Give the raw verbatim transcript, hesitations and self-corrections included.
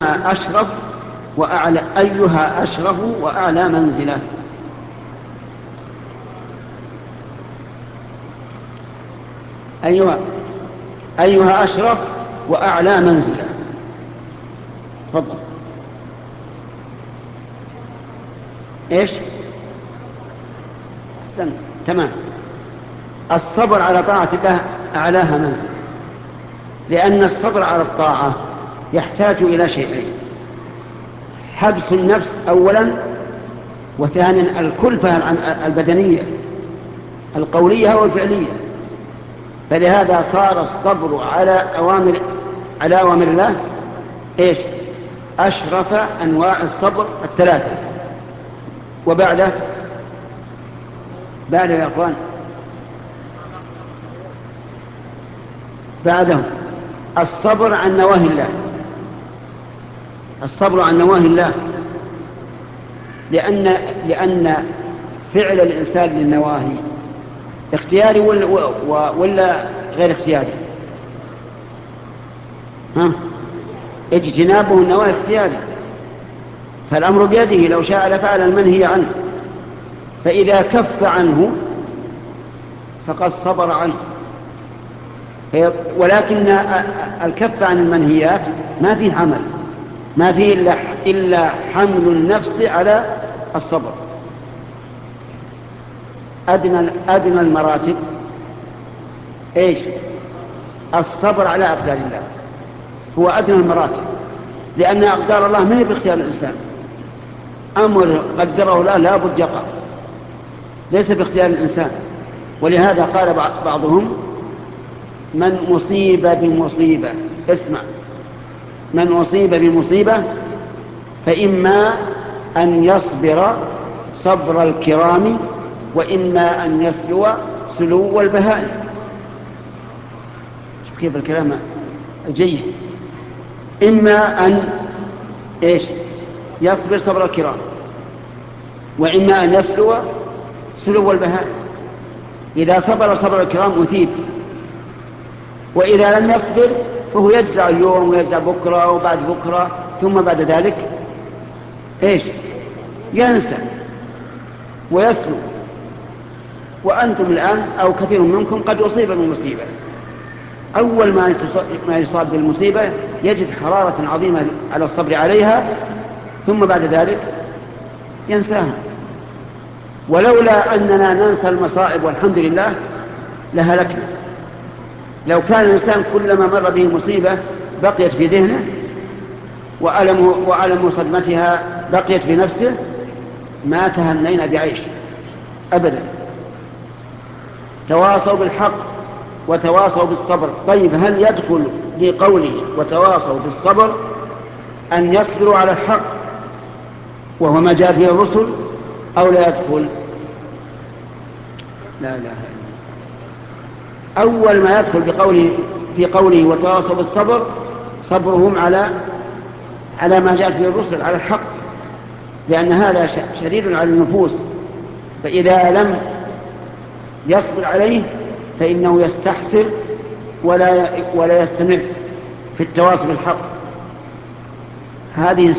أشرف وأعلى أيها أشرف وأعلى منزلة؟ أيها أيها أشرف وأعلى منزلة؟ تفضل. إيش؟ أحسنت، تمام. الصبر على طاعة الله أعلاها منزلة، لأن الصبر على الطاعة يحتاج إلى شيئين: حبس النفس أولا، وثانيا الكلفة البدنية القولية والفعلية. فلهذا صار الصبر على أوامر على أوامر الله إيش؟ أشرف أنواع الصبر الثلاثة. وبعده بعده يا أخوان بعده الصبر عن نواهي الله. الصبر عن نواهي الله لأن لأن فعل الإنسان للنواهي اختياري ولا, ولا غير اختياري؟ ها؟ اجتنابه النواهي اختياري، فالأمر بيده، لو شاء لفعل المنهي عنه، فإذا كف عنه فقد صبر عنه. ولكن الكف عن المنهيات ما فيه عمل، ما فيه إلا, إلا حمل النفس على الصبر. أدنى, أدنى المراتب إيش؟ الصبر على أقدار الله، هو أدنى المراتب، لأن أقدار الله ما هي باختيار الإنسان. أمر قدره الله لا بد يقع، ليس باختيار الإنسان. ولهذا قال بعضهم: من أصيب بمصيبة، اسمع، من أصيب بمصيبة فإما أن يصبر صبر الكرام، وإما أن يسلو سلو البهائم. شوف كيف الكلام الجيد. إما أن إيش؟ يصبر صبر الكرام، وإما أن يسلو سلو البهائم. إذا صبر صبر الكرام أثيب، وإذا لم يصبر فهو يجزع اليوم ويجزع بكرة وبعد بكرة، ثم بعد ذلك إيش؟ ينسى ويسلو. وأنتم الآن أو كثير منكم قد أصيب بالمصيبة، أول ما يصاب بالمصيبة يجد حرارة عظيمة على الصبر عليها، ثم بعد ذلك ينساها. ولولا أننا ننسى المصائب والحمد لله لهلكنا. لو كان الإنسان كلما مر به مصيبة بقيت في ذهنه، وألم, وألم صدمتها بقيت في نفسه، ما تهنينا بعيش أبدا. تواصوا بالحق وتواصوا بالصبر. طيب، هل يدخل في قوله وتواصوا بالصبر أن يصبروا على الحق وهو ما جاء فيه الرسل، أو لا يدخل؟ لا إله إلا الله. أول ما يدخل بقوله في قوله وتواصوا بالصبر صبرهم على على ما جاء فيه الرسل، على الحق، لأن هذا شديد على النفوس. فإذا لم يصبر عليه فإنه يستحسر ولا ولا يستمر في التواصي بالحق. هذه